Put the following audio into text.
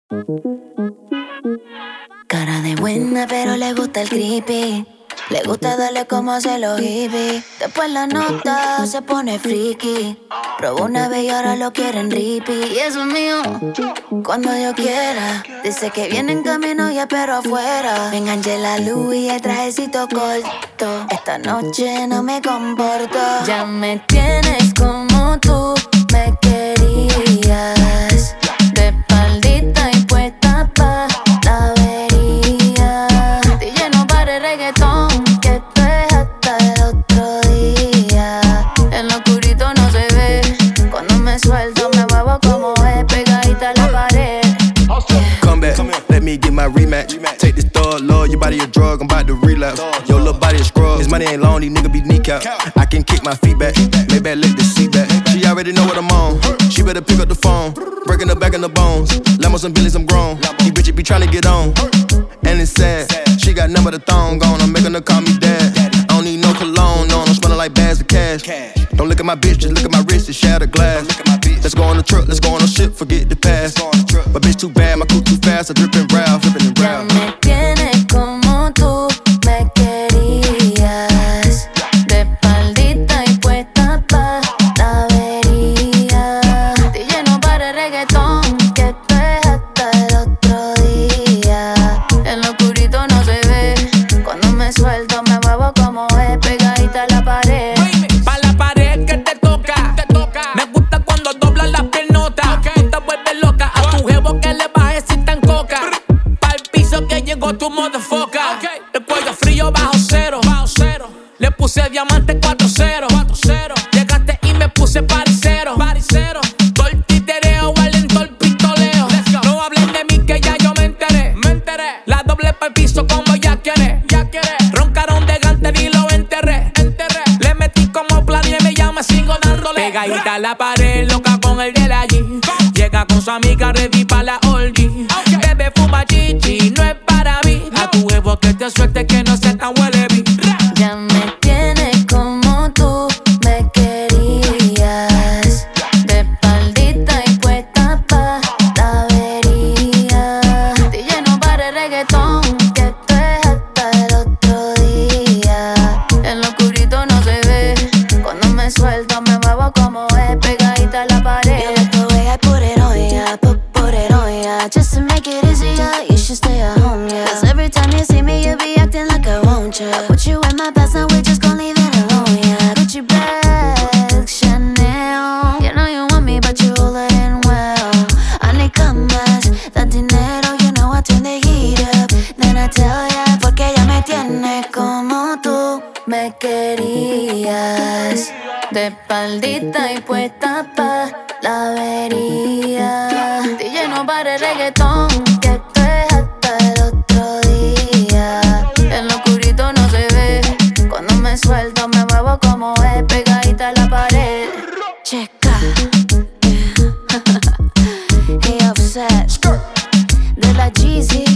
Cara de buena, pero le gusta el creepy. Le gusta darle como hace los hippies. Después la nota se pone friki. Probó una vez y ahora lo quieren rippy. Y eso es mío, cuando yo quiera. Dice que viene en camino y espero afuera. Me enganché la luz y el trajecito corto. Esta noche no me comporto. Ya me tienes como tú me querías. De espaldita y puesta pa' la avería. DJ no pare reggaetón, que esto es hasta el otro día. En lo oscurito no se ve. Cuando me suelto me muevo como es, pegadita a la pared. Come back, let me get my rematch. Take this thug, love, your body a drug, I'm about to relapse. Your little body a scrub, this money ain't long, these niggas be kneecap. I can kick my feet back, maybe I let the seat back. She already know what I'm on, she better pick up the phone. Breaking her back in the bones, Lambos and Billies, I'm grown. These bitches be tryna get on, and it's sad. She got none but a thong on, I'm making her call me dad. I don't need no cologne, no, I'm smelling like bags of cash. Don't look at my bitch, just look at my wrist, it's shattered glass. Let's go on the truck, let's go on the ship, forget the past. But bitch too bad, my coupe too fast, I drip and round, drippin' and Ya round. me tienes como tú me querías. De espaldita y puesta pa' la avería. DJ no pare reggaetón, que esto es hasta el otro día. En lo oscurito no se ve. Cuando me suelto me muevo como es, pegadita a la pared. Pa' la pared que te toca. Me gusta cuando doblas las piernotas. Tú te vuelves loca. A tu jevo que le bajes si está en coca. Pa'l piso que llegó tu motherfucker. El cuello frío bajo cero. Le puse diamante 4-0. Llegaste y me puse paricero. Todo el titereo, valento el pistoleo. No hablen de mí que ya yo me enteré. La doble pa'l piso como ya quiere. Roncaron de Ganter y lo enterré. Le metí como plan y me llama, sigo dándole. Pegadita a la pared, loca con el de la G. Llega con su amiga ready pa' la orgy. Bebe fuma chichi, no es para mí. A tu huevo que te suelte que no sea tan huele bi. Ya me tienes como tú me querías. De espaldita y puesta pa' la avería. DJ no pare reggaetón, que esto es hasta el otro día. En lo oscurito no se ve. Cuando me suelto me muevo como es, pegadita a la pared. You like the way I put it on ya, put it on ya. Just to make it easier, you should stay at home, yeah. 'Cause every time you see me, you be acting like I want ya. Put you in my past, now we just gon' leave it alone, yeah. Gucci bag, Chanel. You know you want me, but you hold it in well. I need más, that dinero, you know I turn the heat up. Then I tell ya, porque ya me tienes como tú me querías. De espaldita y puesta pa' la avería. DJ no pare reggaetón, que esto es hasta el otro día. En lo oscurito no se ve. Cuando me suelto me muevo como es, pegadita a la pared. Checa. Hey, Offset. De la Jeezy.